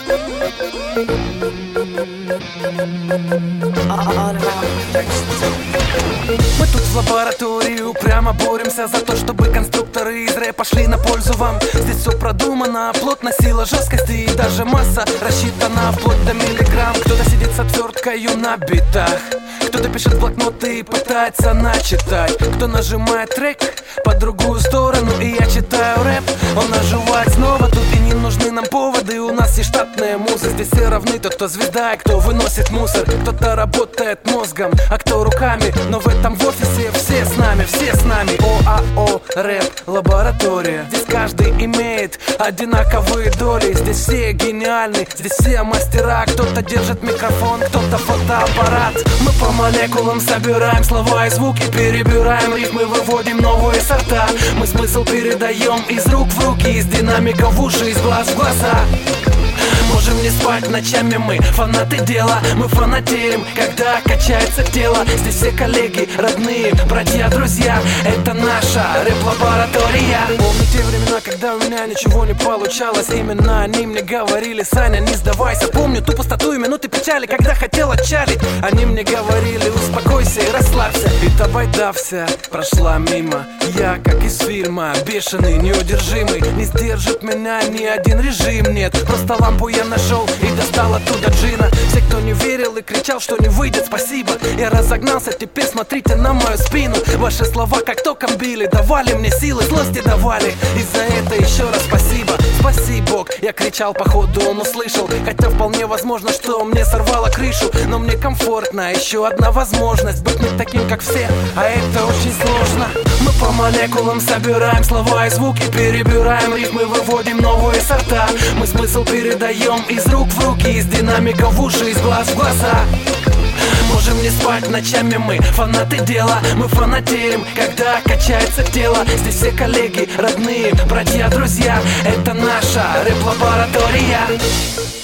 Мы тут в лаборатории упрямо боремся за то, чтобы конструкторы из рэпа шли на пользу вам. Здесь все продумано, плотно, сила жесткости и даже масса рассчитана вплоть до миллиграмм. Кто-то сидит с отверткою на битах, кто-то пишет блокноты и пытается начитать, кто нажимает трек по другую сторону, и я читаю рэп. Он оживает снова, тут и не нужны нам поводы. У нас есть штатные музы, здесь все равны. Тот, кто звезда и кто выносит мусор. Кто-то работает мозгом, а кто руками. Но в этом в офисе все с нами, все с нами. ОАО, рэп, лаборатория. Здесь каждый имеет одинаковые доли. Здесь все гениальны, здесь все мастера. Кто-то держит микрофон, кто-то фотоаппарат. Мы по молекулам собираем слова и звуки, перебираем рифмы, выводим новые сорта. Мы смысл передаем из рук в руки, из динамиков в уши, из глаз в глаза. Можем не спать ночами, мы фанаты дела. Мы фанатеем, когда качается тело. Здесь все коллеги, родные, братья, друзья. Это наша рэп-лаборатория. Помню те времена, когда у меня ничего не получалось. Именно они мне говорили: Саня, не сдавайся. Помню ту пустоту и минуты печали, когда хотел отчалить. Они мне говорили: успокойся и расслабься. И та байда вся прошла мимо. Я, как из фильма, бешеный, неудержимый. Не сдержит меня ни один режим, нет. Просто лампу я нашел и достал оттуда джина. Все, кто не верил и кричал, что не выйдет, спасибо. Я разогнался, теперь смотрите на мою спину. Ваши слова как током били, давали мне силы, злости давали. И за это еще раз спасибо. Спаси Бог, я кричал, походу он услышал. Хотя вполне возможно, что мне сорвало крышу. Но мне комфортно, еще одна возможность быть не таким, как все, а это очень сложно. Мы по молекулам собираем слова и звуки, перебираем рифмы, выводим новые сорта. Мы смысл передаем из рук в руки, из динамиков в уши, из глаз в глаза. Можем не спать ночами, мы фанаты дела. Мы фанатеем, когда качается тело. Здесь все коллеги, родные, братья, друзья. Это наша рэп-лаборатория.